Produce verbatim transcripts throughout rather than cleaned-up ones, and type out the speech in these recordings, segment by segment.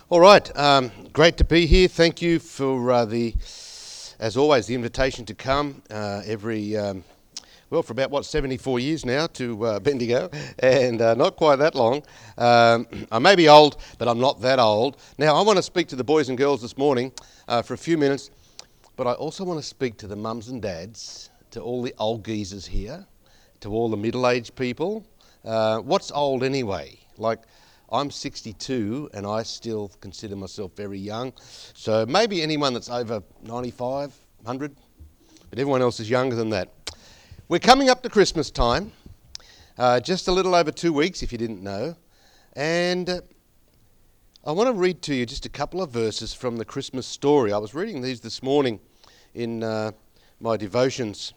All right, um, great to be here. Thank you for uh, the, as always, the invitation to come uh, every, um, well, for about, what, seventy-four years now to uh, Bendigo, and uh, not quite that long. Um, I may be old, but I'm not that old. Now, I want to speak to the boys and girls this morning uh, for a few minutes, but I also want to speak to the mums and dads, to all the old geezers here, to all the middle-aged people. Uh, what's old anyway? Like, I'm sixty-two and I still consider myself very young. So maybe anyone that's over ninety-five, one hundred, but everyone else is younger than that. We're coming up to Christmas time, uh, just a little over two weeks if you didn't know. And uh, I want to read to you just a couple of verses from the Christmas story. I was reading these this morning in uh, my devotions.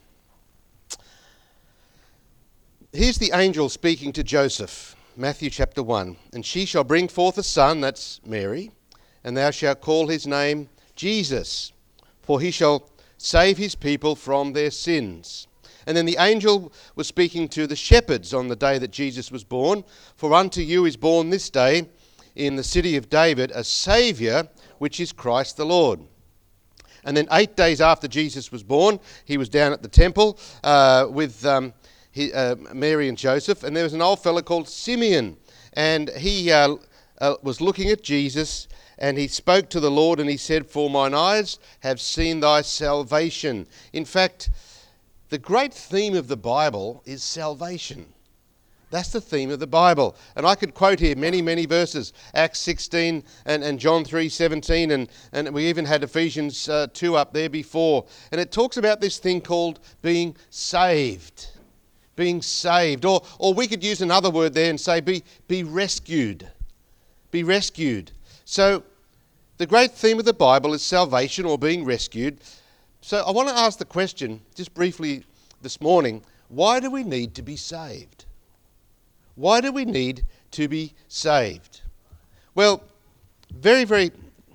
Here's the angel speaking to Joseph. Matthew chapter one, and she shall bring forth a son, that's Mary, and thou shalt call his name Jesus, for he shall save his people from their sins. And then the angel was speaking to the shepherds on the day that Jesus was born, for unto you is born this day in the city of David a Saviour, which is Christ the Lord. And then eight days after Jesus was born, he was down at the temple uh, with... Um, He, uh, Mary and Joseph, and there was an old fellow called Simeon, and he uh, uh, was looking at Jesus, and he spoke to the Lord, and he said, "For mine eyes have seen thy salvation." In fact, the great theme of the Bible is salvation. That's the theme of the Bible. And I could quote here many, many verses, Acts sixteen and, and John three seventeen, and, and we even had Ephesians uh, two up there before. And it talks about this thing called being saved. Being saved, or or we could use another word there and say be be rescued, be rescued. So the great theme of the Bible is salvation or being rescued. So I want to ask the question, just briefly this morning, why do we need to be saved? Why do we need to be saved? Well, very, very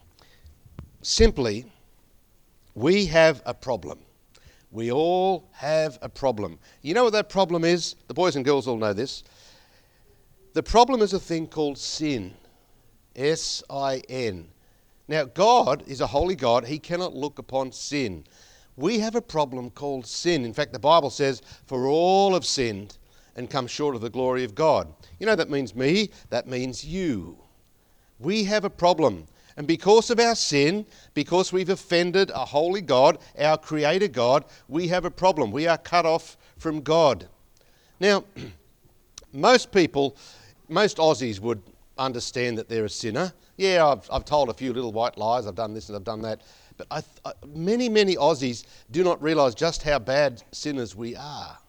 simply, we have a problem. We all have a problem. You know what that problem is? The boys and girls all know this. The problem is a thing called sin. S I N. Now, God is a holy God. He cannot look upon sin. We have a problem called sin. In fact, the Bible says, "For all have sinned and come short of the glory of God." You know, that means me. That means you. We have a problem. And because of our sin, because we've offended a holy God, our creator God, we have a problem. We are cut off from God. Now, most people, most Aussies would understand that they're a sinner. Yeah, I've, I've told a few little white lies, I've done this and I've done that. But I, I, many, many Aussies do not realise just how bad sinners we are.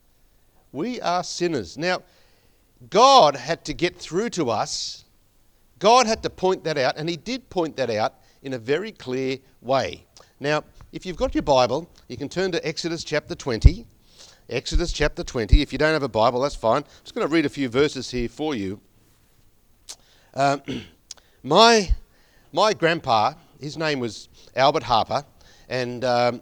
We are sinners. Now, God had to get through to us. God had to point that out, and he did point that out in a very clear way. Now, if you've got your Bible, you can turn to Exodus chapter twenty. Exodus chapter twenty. If you don't have a Bible, that's fine. I'm just going to read a few verses here for you. Um, my, my grandpa, his name was Albert Harper, and um,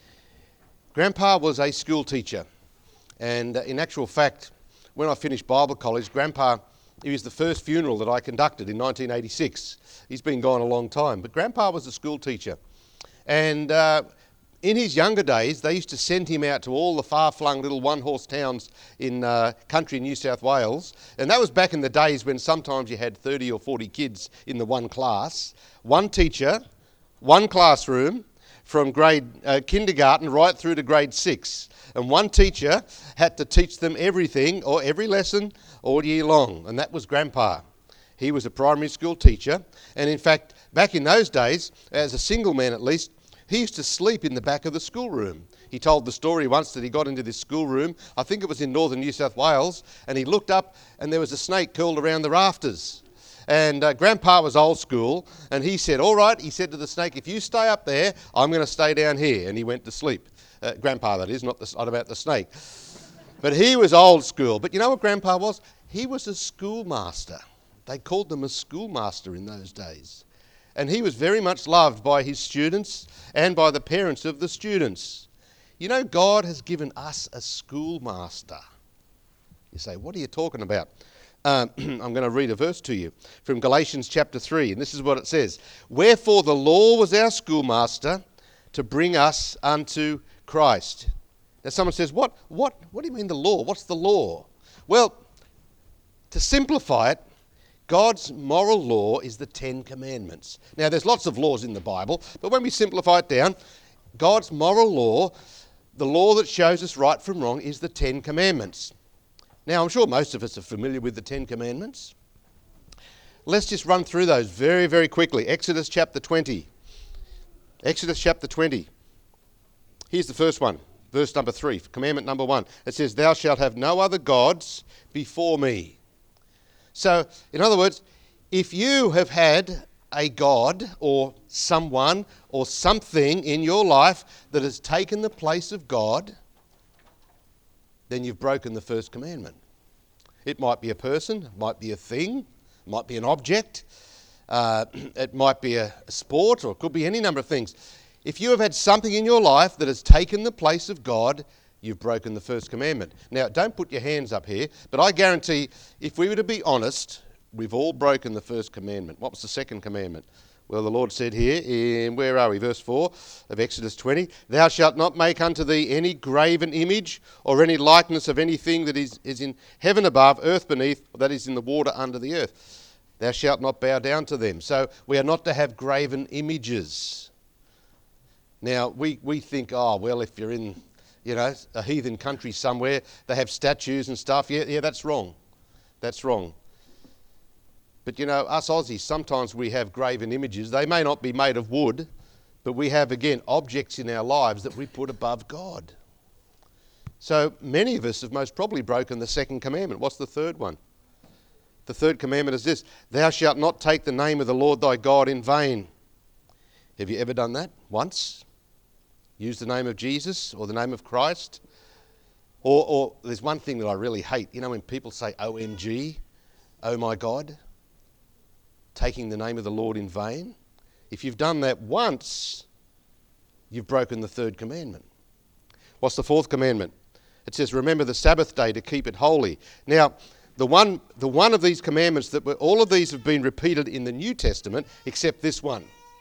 Grandpa was a school teacher. And uh, in actual fact, when I finished Bible college, Grandpa... It was the first funeral that I conducted in nineteen eighty-six. He's been gone a long time. But Grandpa was a school teacher. And uh, in his younger days, they used to send him out to all the far-flung little one-horse towns in uh, country New South Wales. And that was back in the days when sometimes you had thirty or forty kids in the one class. One teacher, one classroom, from grade uh, kindergarten right through to grade six. And one teacher had to teach them everything, or every lesson, all year long. And that was Grandpa. He was a primary school teacher. And in fact, back in those days, as a single man at least, he used to sleep in the back of the schoolroom. He told the story once that he got into this schoolroom, I think it was in northern New South Wales, and he looked up and there was a snake curled around the rafters. And uh, Grandpa was old school, and he said, all right, he said to the snake, if you stay up there, I'm going to stay down here. And he went to sleep. Uh, Grandpa, that is, not, the, not about the snake. But he was old school. But you know what Grandpa was? He was a schoolmaster. They called them a schoolmaster in those days. And he was very much loved by his students and by the parents of the students. You know, God has given us a schoolmaster. You say, what are you talking about? Um, I'm going to read a verse to you from Galatians chapter three, and this is what it says. Wherefore the law was our schoolmaster to bring us unto Christ. Now someone says, what, what, what do you mean the law? What's the law? Well, to simplify it, God's moral law is the Ten Commandments. Now there's lots of laws in the Bible, but when we simplify it down, God's moral law, the law that shows us right from wrong, is the Ten Commandments. Now, I'm sure most of us are familiar with the Ten Commandments. Let's just run through those very, very quickly. Exodus chapter twenty. Exodus chapter twenty. Here's the first one, verse number three, commandment number one. It says, thou shalt have no other gods before me. So, in other words, if you have had a god or someone or something in your life that has taken the place of God, then you've broken the first commandment. It might be a person, it might be a thing, it might be an object, uh, it might be a, a sport, or it could be any number of things. If you have had something in your life that has taken the place of God, you've broken the first commandment. Now, don't put your hands up here, but I guarantee if we were to be honest, we've all broken the first commandment. What was the second commandment? Well, the Lord said here in, where are we, verse four of Exodus twenty, thou shalt not make unto thee any graven image or any likeness of anything that is, is in heaven above, earth beneath, that is in the water under the earth. Thou shalt not bow down to them. So we are not to have graven images. Now, we, we think, oh, well, if you're in, you know, a heathen country somewhere, they have statues and stuff. Yeah, yeah, that's wrong. That's wrong. But you know, us Aussies, sometimes we have graven images. They may not be made of wood, but we have, again, objects in our lives that we put above God. So many of us have most probably broken the second commandment. What's the third one? The third commandment is this, thou shalt not take the name of the Lord thy God in vain. Have you ever done that? Once? Used the name of Jesus or the name of Christ? Or, or there's one thing that I really hate. You know when people say O M G, oh my God? Taking the name of the Lord in vain. If you've done that once, you've broken the third commandment. What's the fourth commandment? It says, remember the Sabbath day to keep it holy. Now, the one, the one of these commandments that were, all of these have been repeated in the New Testament, except this one.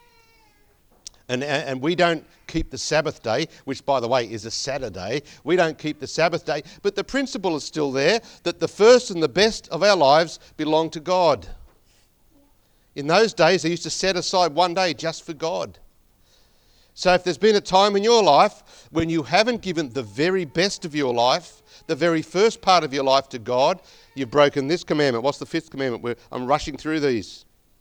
And, and we don't keep the Sabbath day, which, by the way, is a Saturday. We don't keep the Sabbath day, but the principle is still there that the first and the best of our lives belong to God. In those days, they used to set aside one day just for God. So if there's been a time in your life when you haven't given the very best of your life, the very first part of your life to God, you've broken this commandment. What's the fifth commandment? We're, I'm rushing through these.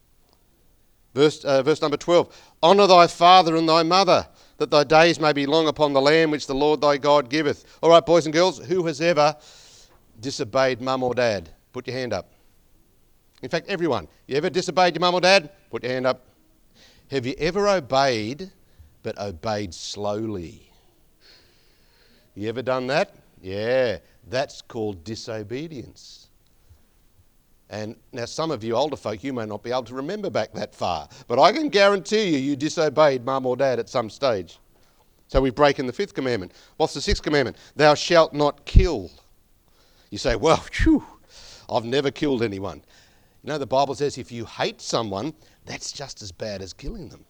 Verse, uh, verse number twelve. Honour thy father and thy mother, that thy days may be long upon the land which the Lord thy God giveth. All right, boys and girls, who has ever disobeyed mum or dad? Put your hand up. In fact, everyone. You ever disobeyed your mum or dad? Put your hand up. Have you ever obeyed, but obeyed slowly? You ever done that? Yeah, that's called disobedience. And now some of you older folk, you may not be able to remember back that far, but I can guarantee you, you disobeyed mum or dad at some stage. So we've broken the fifth commandment. What's the sixth commandment? Thou shalt not kill. You say, well, phew, I've never killed anyone. You know, the Bible says if you hate someone, that's just as bad as killing them.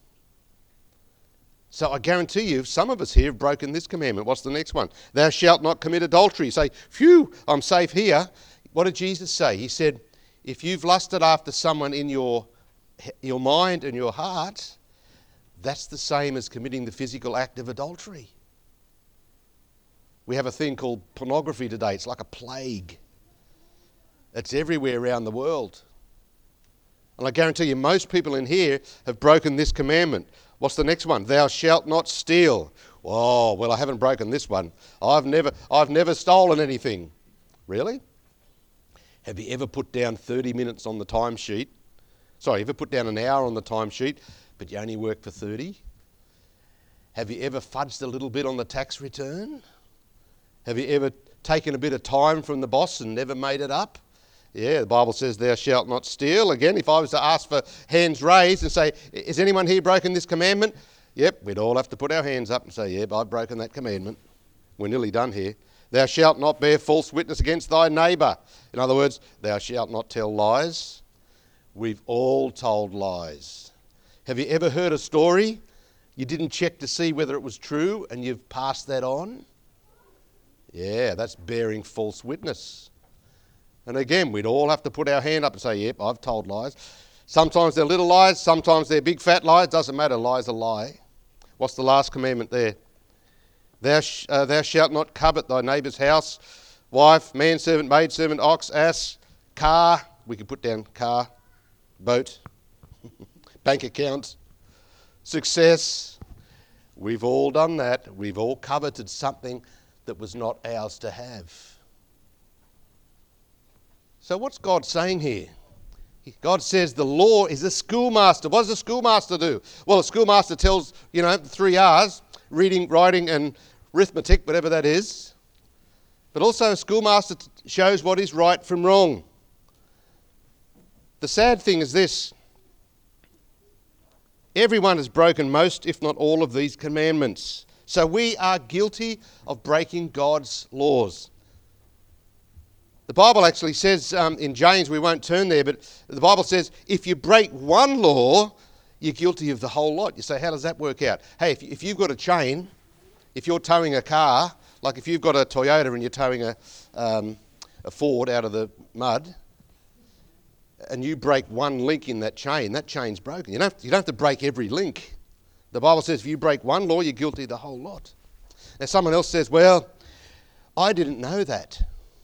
So I guarantee you, some of us here have broken this commandment. What's the next one? Thou shalt not commit adultery. You say, phew, I'm safe here. What did Jesus say? He said, if you've lusted after someone in your, your mind and your heart, that's the same as committing the physical act of adultery. We have a thing called pornography today. It's like a plague. It's everywhere around the world. And I guarantee you, most people in here have broken this commandment. What's the next one? Thou shalt not steal. Oh, well, I haven't broken this one. I've never, I've never stolen anything. Really? Have you ever put down thirty minutes on the timesheet? Sorry, ever put down an hour on the timesheet, but you only work for thirty? Have you ever fudged a little bit on the tax return? Have you ever taken a bit of time from the boss and never made it up? Yeah, the Bible says thou shalt not steal. Again, if I was to ask for hands raised and say, is anyone here broken this commandment? Yep, we'd all have to put our hands up and say, yeah, I've broken that commandment. We're nearly done here. Thou shalt not bear false witness against thy neighbour. In other words, thou shalt not tell lies. We've all told lies. Have you ever heard a story? You didn't check to see whether it was true and you've passed that on? Yeah, that's bearing false witness. And again, we'd all have to put our hand up and say, yep, I've told lies. Sometimes they're little lies, sometimes they're big fat lies. Doesn't matter, lie's a lie. What's the last commandment there? Thou, sh- uh, thou shalt not covet thy neighbour's house, wife, manservant, maidservant, ox, ass, car. We could put down car, boat, bank account, success. We've all done that. We've all coveted something that was not ours to have. So what's God saying here? God says the law is a schoolmaster. What does a schoolmaster do? Well, a schoolmaster tells, you know, the three R's, reading, writing and arithmetic, whatever that is. But also a schoolmaster t- shows what is right from wrong. The sad thing is this. Everyone has broken most, if not all, of these commandments. So we are guilty of breaking God's laws. The Bible actually says um, in James, we won't turn there, but the Bible says if you break one law, you're guilty of the whole lot. You say, how does that work out? Hey, if, if you've got a chain, if you're towing a car, like if you've got a Toyota and you're towing a, um, a Ford out of the mud, and you break one link in that chain, that chain's broken. You don't have to, you don't have to break every link. The Bible says if you break one law, you're guilty of the whole lot. Now someone else says, well, I didn't know that.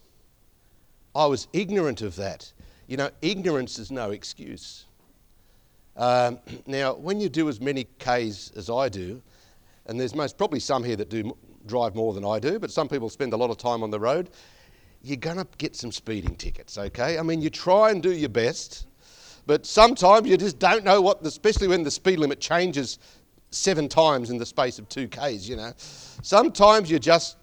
I was ignorant of that. You know, ignorance is no excuse. Um, now, when you do as many Ks as I do, and there's most probably some here that do drive more than I do, but some people spend a lot of time on the road, you're going to get some speeding tickets, okay? I mean, you try and do your best, but sometimes you just don't know what, the, especially when the speed limit changes seven times in the space of two Ks, you know. Sometimes you just,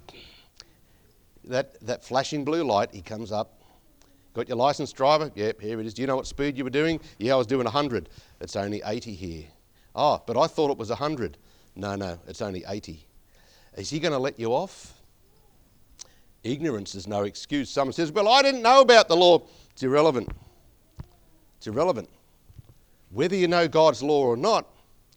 that, that flashing blue light, he comes up. Got your licence, driver? Yep, here it is. Do you know what speed you were doing? Yeah, I was doing one hundred. It's only eighty here. Oh, but I thought it was one hundred. No, no, it's only eighty. Is he going to let you off? Ignorance is no excuse. Someone says, well, I didn't know about the law. It's irrelevant. It's irrelevant. Whether you know God's law or not,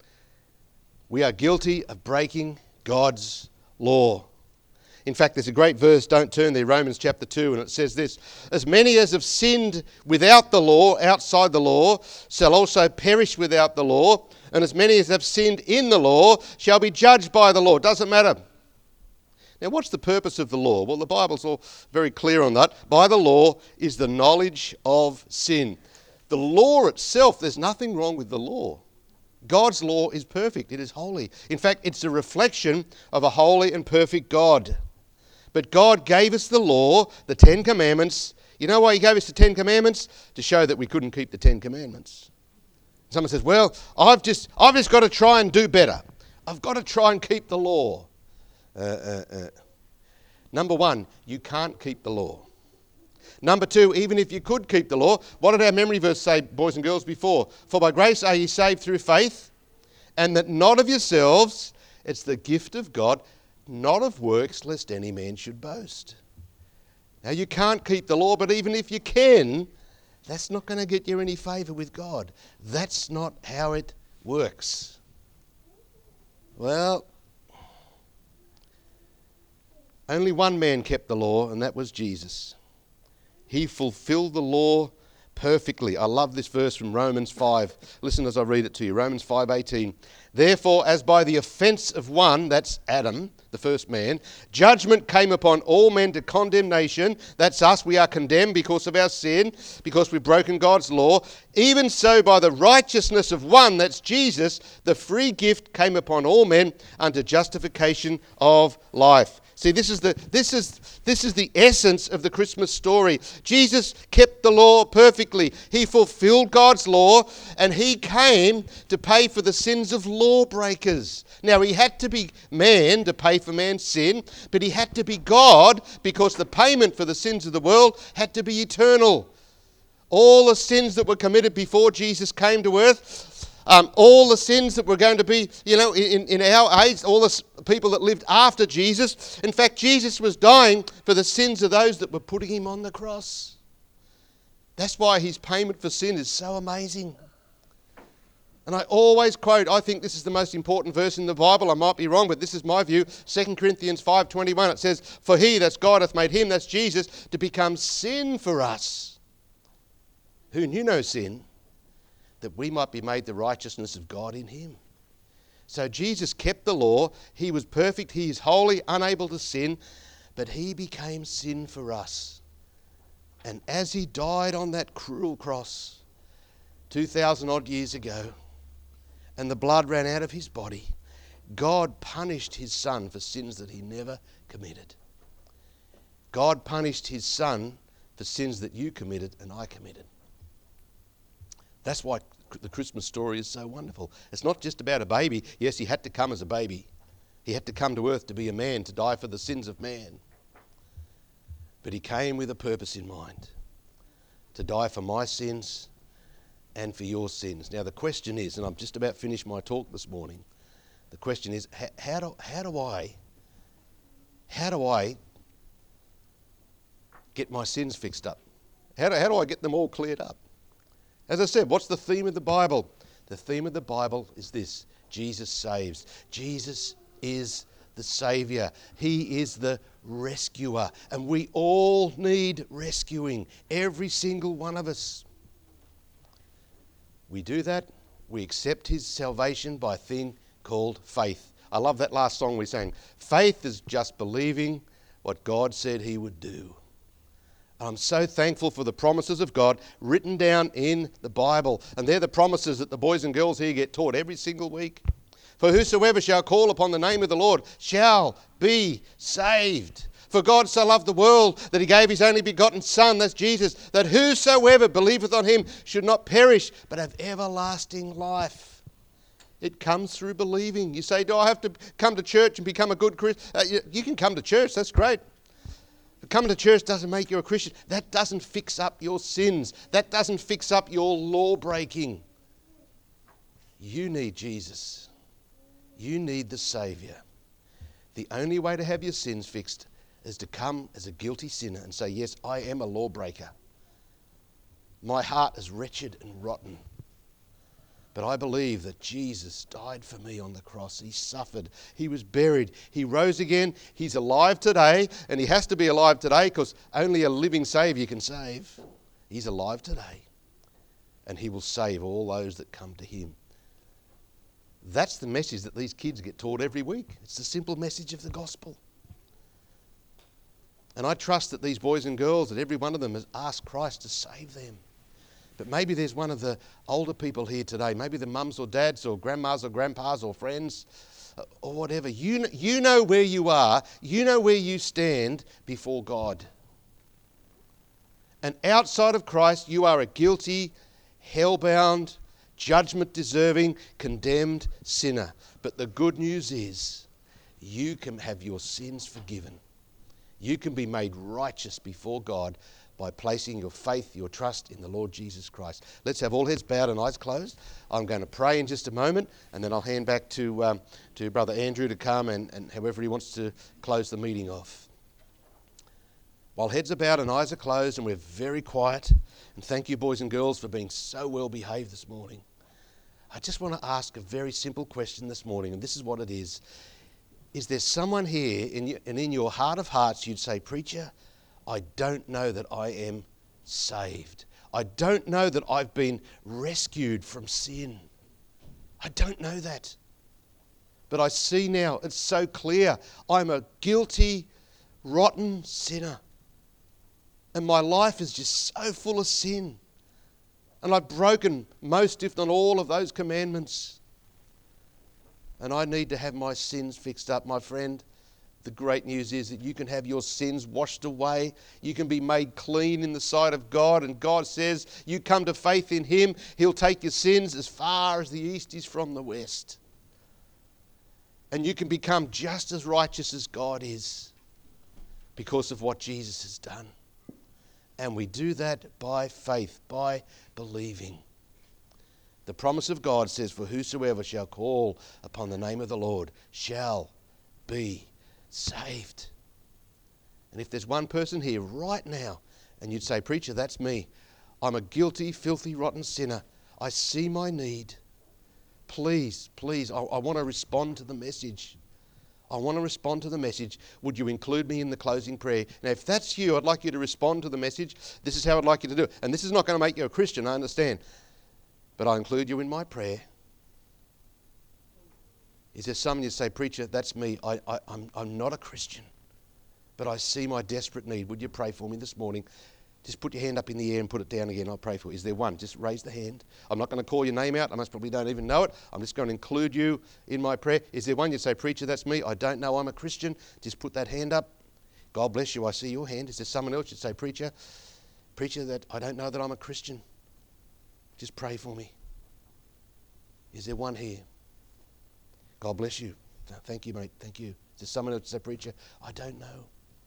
we are guilty of breaking God's law. In fact, there's a great verse, don't turn there, Romans chapter two, and it says this, as many as have sinned without the law, outside the law, shall also perish without the law, and as many as have sinned in the law shall be judged by the law. Doesn't matter. Now, what's the purpose of the law? Well, the Bible's all very clear on that. By the law is the knowledge of sin. The law itself, there's nothing wrong with the law. God's law is perfect. It is holy. In fact, it's a reflection of a holy and perfect God. But God gave us the law, the Ten Commandments. You know why he gave us the Ten Commandments? To show that we couldn't keep the Ten Commandments. Someone says, well, I've just I've just got to try and do better. I've got to try and keep the law. Uh, uh, uh. Number one, you can't keep the law. Number two, even if you could keep the law, what did our memory verse say, boys and girls, before? For by grace are ye saved through faith, and that not of yourselves, it's the gift of God, not of works, lest any man should boast. Now, you can't keep the law, but even if you can, that's not going to get you any favour with God. That's not how it works. Well, only one man kept the law, and that was Jesus. He fulfilled the law perfectly. I love this verse from Romans five. Listen as I read it to you. Romans five eighteen. Therefore, as by the offence of one, that's Adam, the first man, judgment came upon all men to condemnation. That's us. We are condemned because of our sin, because we've broken God's law. Even so, by the righteousness of one, that's Jesus, the free gift came upon all men unto justification of life. See, this is the this is this is the essence of the Christmas story. Jesus kept the law perfectly. He fulfilled God's law, and he came to pay for the sins of lawbreakers. Now, he had to be man to pay for man's sin, but he had to be God because the payment for the sins of the world had to be eternal. All the sins that were committed before Jesus came to earth, Um, all the sins that were going to be, you know, in, in our age, all the s- people that lived after Jesus. In fact, Jesus was dying for the sins of those that were putting him on the cross. That's why his payment for sin is so amazing. And I always quote, I think this is the most important verse in the Bible. I might be wrong, but this is my view. Second Corinthians five twenty-one, it says, "For he," that's God, "hath made him," that's Jesus, "to become sin for us, who knew no sin, that we might be made the righteousness of God in him." So Jesus kept the law. He was perfect. He is holy, unable to sin, but he became sin for us. And as he died on that cruel cross two thousand odd years ago, and the blood ran out of his body, God punished his son for sins that he never committed. God punished his son for sins that you committed and I committed. That's why the Christmas story is so wonderful. It's not just about a baby. Yes, he had to come as a baby. He had to come to earth to be a man, to die for the sins of man. But he came with a purpose in mind, to die for my sins and for your sins. Now the question is, and I'm just about finished my talk this morning, the question is, how, how do how do I how do I get my sins fixed up? How do, how do I get them all cleared up? As I said, what's the theme of the Bible? The theme of the Bible is this: Jesus saves. Jesus is the Saviour. He is the rescuer. And we all need rescuing. Every single one of us. We do that. We accept his salvation by a thing called faith. I love that last song we sang. Faith is just believing what God said he would do. I'm so thankful for the promises of God written down in the Bible. And they're the promises that the boys and girls here get taught every single week. For whosoever shall call upon the name of the Lord shall be saved. For God so loved the world that he gave his only begotten Son, that's Jesus, that whosoever believeth on him should not perish, but have everlasting life. It comes through believing. You say, do I have to come to church and become a good Christian? Uh, you, you can come to church, that's great. But coming to church doesn't make you a Christian. That doesn't fix up your sins. That doesn't fix up your law breaking. You need Jesus. You need the Saviour. The only way to have your sins fixed is to come as a guilty sinner and say, yes, I am a lawbreaker. My heart is wretched and rotten. But I believe that Jesus died for me on the cross. He suffered. He was buried. He rose again. He's alive today, and he has to be alive today because only a living Saviour can save. He's alive today, and he will save all those that come to him. That's the message that these kids get taught every week. It's the simple message of the gospel. And I trust that these boys and girls, that every one of them has asked Christ to save them. But maybe there's one of the older people here today, maybe the mums or dads or grandmas or grandpas or friends or whatever. You know, you know where you are. You know where you stand before God. And outside of Christ, you are a guilty, hell-bound, judgment-deserving, condemned sinner. But the good news is you can have your sins forgiven. You can be made righteous before God by placing your faith, your trust in the Lord Jesus Christ. Let's have all heads bowed and eyes closed. I'm going to pray in just a moment, and then I'll hand back to um, to Brother Andrew to come and, and however he wants to close the meeting off. While heads are bowed and eyes are closed and we're very quiet, and thank you boys and girls for being so well behaved this morning, I just want to ask a very simple question this morning, and this is what it is. Is there someone here, in your, and in your heart of hearts you'd say, Preacher, I don't know that I am saved. I don't know that I've been rescued from sin. I don't know that. But I see now, it's so clear. I'm a guilty, rotten sinner. And my life is just so full of sin. And I've broken most, if not all, of those commandments. And I need to have my sins fixed up, my friend. The great news is that you can have your sins washed away. You can be made clean in the sight of God. And God says, you come to faith in him, he'll take your sins as far as the east is from the west. And you can become just as righteous as God is because of what Jesus has done. And we do that by faith, by believing. The promise of God says, for whosoever shall call upon the name of the Lord shall be saved. And if there's one person here right now, and you'd say, preacher, that's me. I'm a guilty, filthy, rotten sinner. I see my need. Please, please, I, I want to respond to the message. I want to respond to the message. Would you include me in the closing prayer? Now, if that's you, I'd like you to respond to the message. This is how I'd like you to do it. And this is not going to make you a Christian, I understand. But I include you in my prayer. Is there someone you say, preacher, that's me. I, I, I'm, I'm not a Christian, but I see my desperate need. Would you pray for me this morning? Just put your hand up in the air and put it down again. I'll pray for you. Is there one? Just raise the hand. I'm not going to call your name out. I most probably don't even know it. I'm just going to include you in my prayer. Is there one? You say, preacher, that's me. I don't know I'm a Christian. Just put that hand up. God bless you. I see your hand. Is there someone else? You say, preacher, preacher, that I don't know that I'm a Christian. Just pray for me. Is there one here? God bless you. Thank you, mate. Thank you. Is there someone else? You say, preacher, I don't know.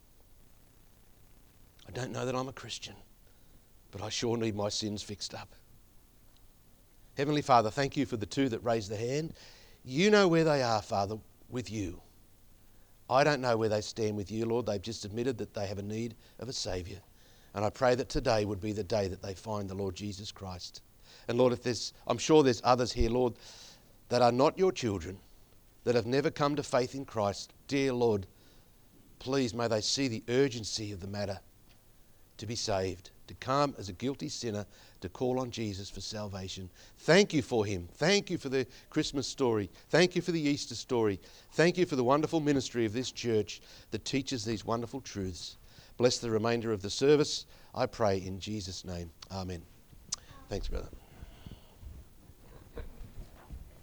I don't know that I'm a Christian, but I sure need my sins fixed up. Heavenly Father, thank you for the two that raised the hand. You know where they are, Father, with you. I don't know where they stand with you, Lord. They've just admitted that they have a need of a Saviour. And I pray that today would be the day that they find the Lord Jesus Christ. And Lord, if there's, I'm sure there's others here, Lord, that are not your children, that have never come to faith in Christ. Dear Lord, please may they see the urgency of the matter, to be saved, to come as a guilty sinner, to call on Jesus for salvation. Thank you for him. Thank you for the Christmas story. Thank you for the Easter story. Thank you for the wonderful ministry of this church that teaches these wonderful truths. Bless the remainder of the service, I pray in Jesus' name. Amen. Thanks, brother.